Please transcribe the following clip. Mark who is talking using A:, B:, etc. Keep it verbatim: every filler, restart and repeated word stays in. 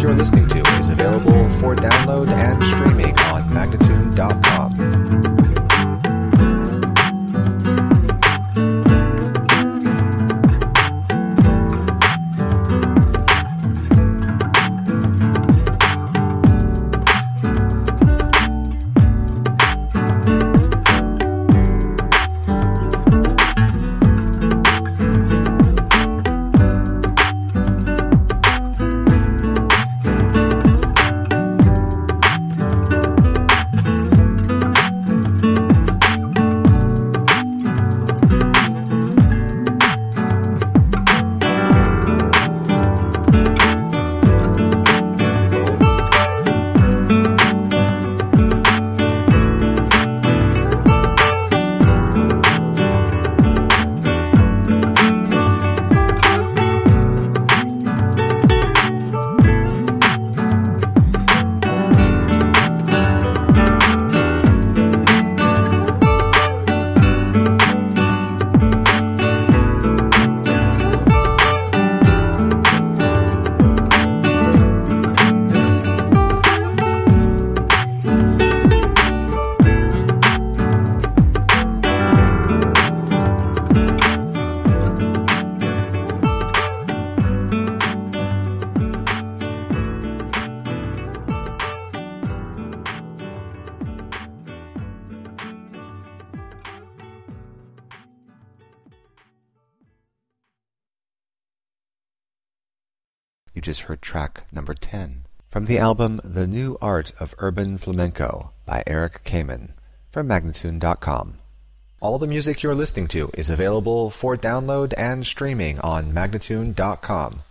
A: you're listening to is available for download and streaming on Magnatune dot com. You just heard track number ten from the album The New Art of Urban Flamenco by Eric Kamen from Magnatune dot com. All the music you're listening to is available for download and streaming on Magnatune dot com.